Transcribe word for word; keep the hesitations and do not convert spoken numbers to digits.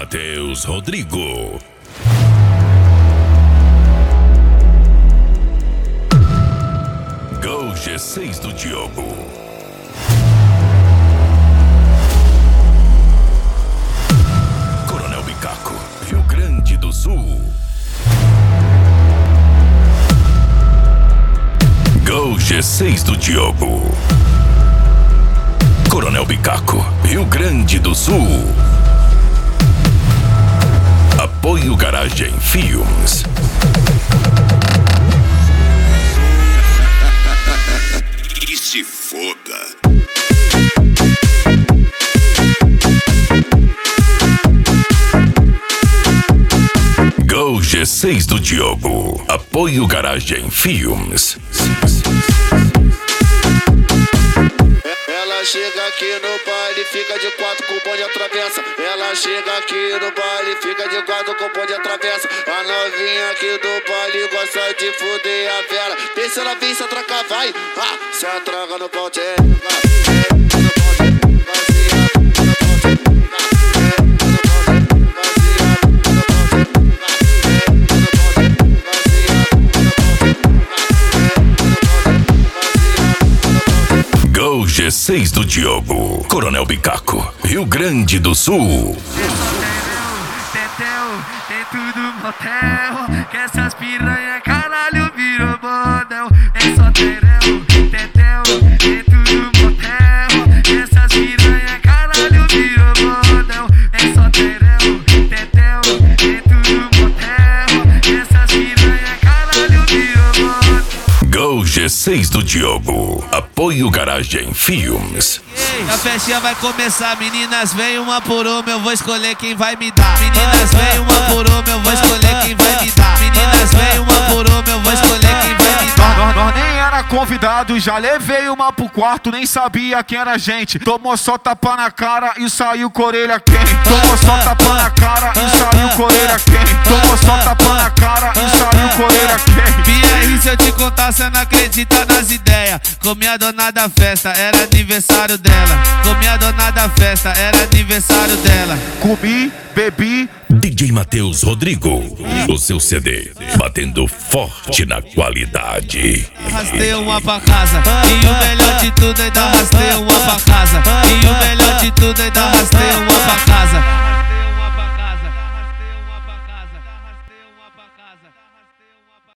Matheus Rodrigo. Go G seis do Diogo. Coronel Bicaco, Rio Grande do Sul. Go G seis do Diogo. Coronel Bicaco, Rio Grande do Sul. Apoio Garagem Filmes. E se foda. Go G seis do Diogo. Apoio Garagem Filmes. Ela chega aqui no baile, fica de quatro com o bonde atravessa. Ela chega aqui no baile, fica de quatro com o bonde atravessa. A novinha aqui do baile gosta de fuder a vela. Deixa ela vir, se atracar, vai. Ah, se atraca no pau, tchê. Go G seis do Diogo. Coronel Bicaco, Rio Grande do Sul. Tetel, tem tudo motel. Que essas piranha caralho virou bordel. É só terel, tetel, tem tudo motel. Que essas piranha caralho virou bordel. É só terel, tetel, tem tudo motel. Que essas piranha caralho virou bordel. Go G seis do Diogo. Apoio Garagem Filmes. A festinha vai começar, meninas vem uma por uma, eu vou escolher quem vai me dar. Meninas vem uma por uma, eu vou escolher quem vai me dar. Meninas vem uma por uma, eu vou escolher quem vai me dar. Nós, nós nem era convidado, já levei uma pro quarto, nem sabia quem era a gente. Tomou só tapa na cara e saiu com orelha quente. Tomou só tapa na cara e saiu com orelha quente. Tomou só tapa na cara e saiu com orelha quente. B R, se eu te contar, cê não acredita nas ideias. Comi a dona da festa, era aniversário dela. Comi a dona da festa, era aniversário dela. Comi, bebi. D J Matheus Rodrigo. O seu C D, batendo forte na qualidade. Arrastei uma pra casa, e o melhor de tudo ainda arrastei uma pra casa. E o melhor de tudo ainda arrastei uma pra casa.